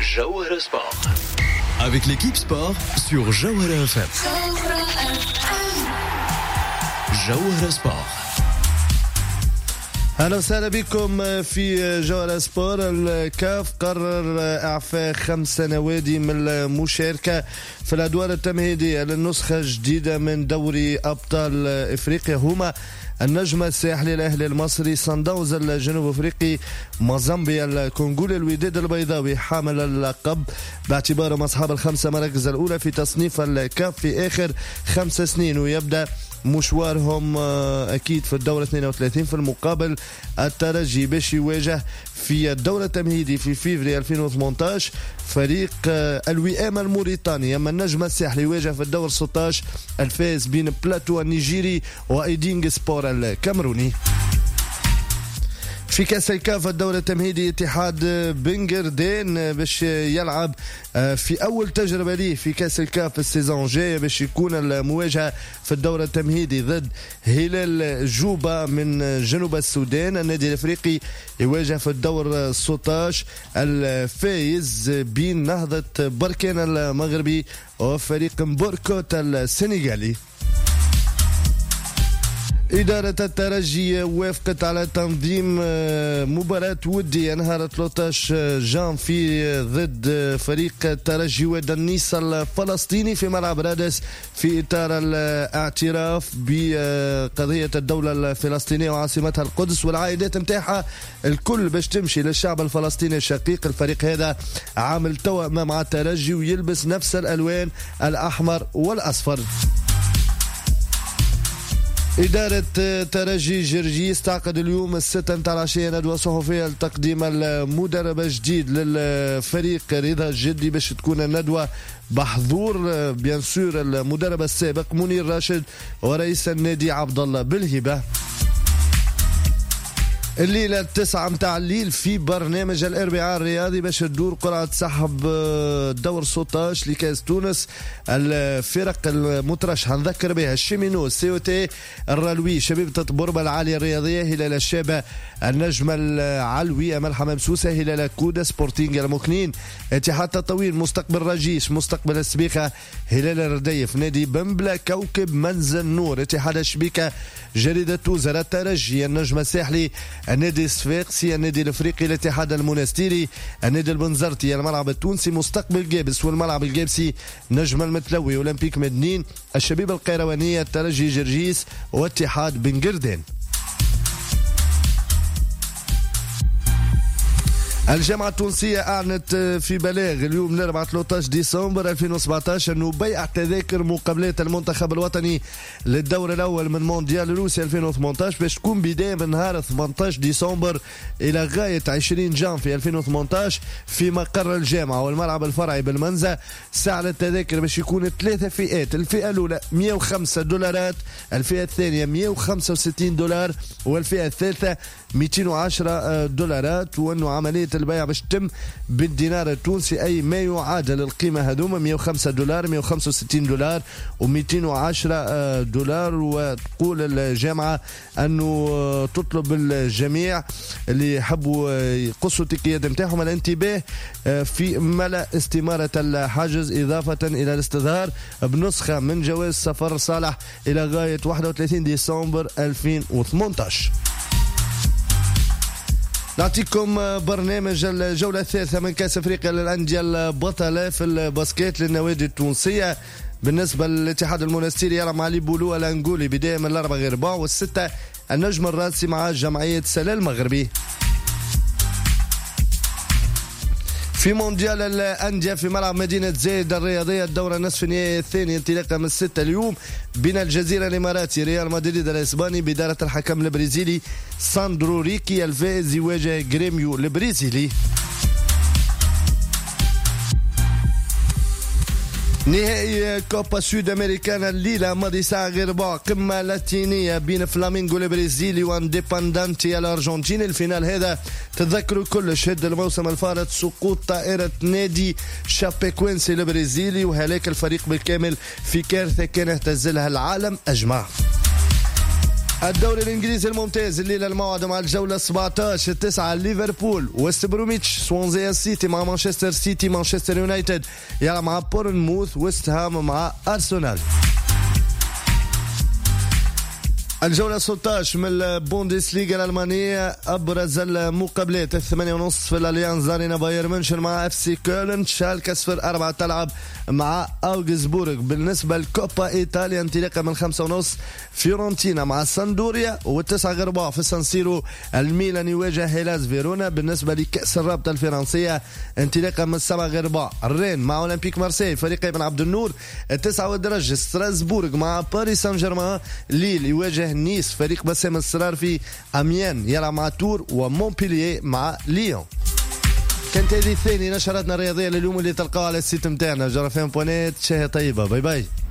Jawahara Sport. Avec l'équipe sport sur Jawahara FM. Jawahara Sport. أهلا وسهلا بكم في جوهرة سبور. الكاف قرر إعفاء 5 نوادي من المشاركة في الأدوار التمهيدية للنسخة الجديدة من دوري أبطال إفريقيا. هما النجم الساحلي الأهلي المصري، صن داونز الجنوب أفريقي، مازامبيا الكونغولي، الوداد البيضاوي حامل اللقب باعتبارهم أصحاب ال5 مراكز الأولى في تصنيف الكاف في آخر 5 سنين، ويبدأ مشوارهم أكيد في الدورة 32 في المقابل الترجي باش يواجه في الدورة التمهيدي في فيفري 2018 فريق الوئام الموريتاني. أما النجم الساحلي يواجه في الدورة 16 الفائز بين بلاتو النيجيري وإيدينغ سبور الكاميروني. في كاس الكاف الدورة التمهيدي اتحاد بنغردين باش يلعب في أول تجربة ليه في كاس الكاف السيزون جاي باش يكون المواجهة في الدورة التمهيدي ضد هلال جوبا من جنوب السودان. النادي الأفريقي يواجه في الدور 16 الفائز بين نهضة بركان المغربي وفريق مبوركوت السنغالي. إدارة الترجي وافقت على تنظيم مباراة ودية نهار 13 جانفي ضد فريق الترجي ودنيس الفلسطيني في ملعب رادس في إطار الاعتراف بقضية الدولة الفلسطينية وعاصمتها القدس والعائدات متاحة الكل باش تمشي للشعب الفلسطيني الشقيق. الفريق هذا عامل توأمة مع الترجي ويلبس نفس الألوان الأحمر والأصفر. إدارة ترجي جرجيس تعقد اليوم 6 متاع العشية ندوة صحفية لتقديم المدرب الجديد للفريق رضا الجدي باش تكون الندوة بحضور بيان سور المدرب السابق منير راشد ورئيس النادي عبد الله بالهبة. الليلة 9 متاع الليل في برنامج الأربعاء الرياضي باش تدور قرعة سحب دور 16 لكاس تونس. الفرق المترشحة نذكر بها الشيمينو، سيوتي، الرلوي، شبيبة بوربا العالية الرياضية، هلال الشابة، النجم العلوي، أمل حمام سوسة، هلال كودا، سبورتينج المكنين، اتحاد تطوير، مستقبل رجيش، مستقبل السبيخة، هلال الرديف، نادي بمبلة، كوكب منزل نور، اتحاد الشبيكة، جريدة توزر، الترجي، النجم الساحلي، النادي الصفاقسي، النادي الافريقي، الاتحاد المنستيري، النادي البنزرتي، الملعب التونسي، مستقبل جابس والملعب الجابسي، نجم المتلوي، اولمبيك مدنين، الشبيب القيروانيه، الترجي جرجيس واتحاد بنغردين. الجامعة التونسية أعلنت في بلاغ اليوم الأربعاء 13 ديسمبر 2017 أنه بيع تذاكر مقابلات المنتخب الوطني للدور الأول من مونديال روسيا 2018 باش تكون بداية من نهار 18 ديسمبر إلى غاية 20 جانفي 2018 في مقر الجامعة والملعب الفرعي بالمنزة. سعر التذاكر باش يكون 3 فئات، الفئة الأولى $105، الفئة الثانية $165 والفئة الثالثة $210، وأنه عملية البيع باش تتم بالدينار التونسي أي ما يعادل القيمة هذوما $105 $165 و$210. وتقول الجامعة أنه تطلب الجميع اللي يحبوا يقصوا التكيات متاعهم الانتباه في ملء استمارة الحجز إضافة إلى الاستظهار بنسخة من جواز سفر صالح إلى غاية 31 ديسمبر 2018. نعطيكم برنامج الجولة الثالثة من كأس أفريقيا للأندية البطلة في الباسكيت للنوادي التونسية. بالنسبة للاتحاد المنستيري يرى علي بولو الأنغولي بداية من 4 و6 النجم الراسي مع جمعية سلال المغربي. في مونديال الأندية في ملعب مدينة زايد الرياضية الدورة نصف النهائي الثاني انطلاقا من 6 اليوم بين الجزيرة الإماراتي ريال مدريد الإسباني بإدارة الحكم البرازيلي ساندرو ريكي. الفائز يواجه جريميو البرازيلي. نهائي كوبا سود أمريكانا الليلة ماضي ساعة غير ربع، قمة لاتينية بين فلامينغو البرازيلي وانديباندانتي الأرجنتيني. الفينال هذا تذكروا كل شهد الموسم الفارط سقوط طائرة نادي شابيكوينسي البرازيلي وهلاك الفريق بالكامل في كارثة كان اهتزلها العالم أجمع. الدوري الانجليزي الممتاز الليله الموعد مع الجوله 17 9 ليفربول وست بروميتش سوانزي سيتي مع مانشستر سيتي مانشستر يونايتد يلعب مع بورنموث ويست هام مع ارسنال. الجولة 16 من البوندسليغا الألمانية أبرز المقابلات 8:30 في الأليانز أرينا بايرن ميونخ مع اف سي كولن شالكة 04 تلعب مع أوغسبورغ. بالنسبة لكوبا إيطاليا انطلاقا من 5:30 فيورنتينا مع ساندوريا و9:15 في سانسيرو الميلان يواجه هيلاس فيرونا. بالنسبة لكأس الرابطة الفرنسية انطلاقا من 7:15 الرين مع أولمبيك مارسيل فريق ابن عبد النور. 9:00 ستراسبورغ مع باريس سان جيرمان. ليل يواجه نيس فريق بسام السرار في أميان يلعب مع تور. ومونبيلييه مع ليون. كانت هذه ثاني نشراتنا الرياضية لليوم اللي تلقاها على السيت متاعنا جرفان بونيت. شهية طيبة. باي باي.